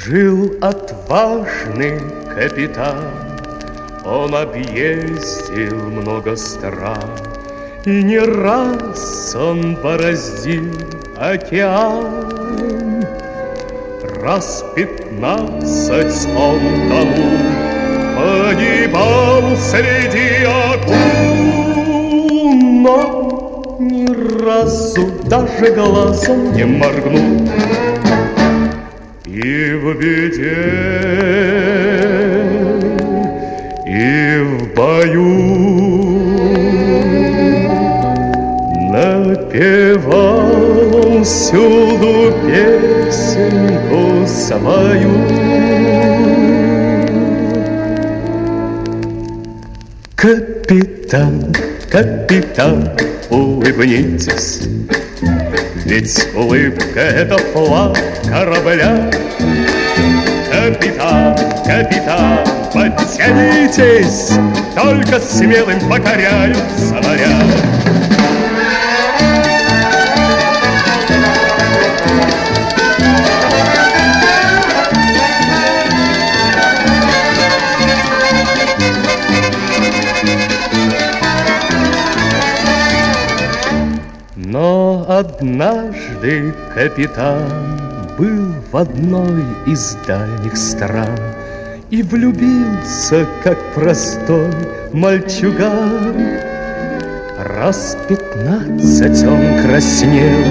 Жил отважный капитан, он объездил много стран, и не раз он бороздил океан. Раз 15 он тому погибал среди акул, но ни разу даже глазом не моргнул. И в беде, и в бою напевал он всюду песенку свою. Капитан, капитан, улыбнитесь, ведь улыбка — это флаг корабля. Капитан, капитан, подтянитесь, только смелым покоряются моря. Но однажды капитан был в одной из дальних стран и влюбился, как простой мальчуган. Раз 15 он краснел,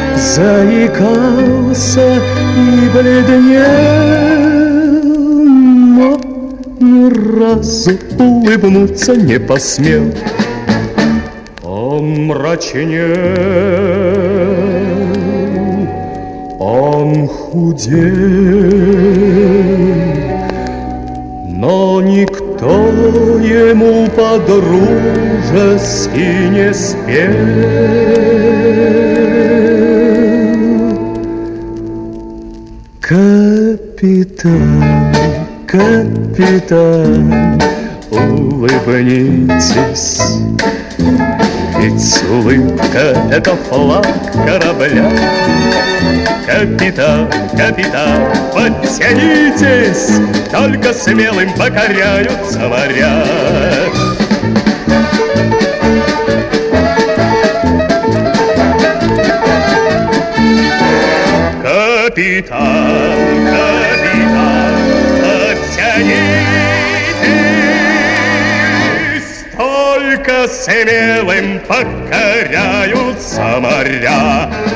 заикался и бледнел, но ни разу улыбнуться не посмел. Он мрачнел, он худел, но никто ему по-дружески не спел. Капитан, капитан, улыбнитесь, ведь улыбка — это флаг корабля. Капитан, капитан, подтянитесь, только смелым покоряются моря. Капитан, капитан, подтянитесь, только смелым покоряются моря.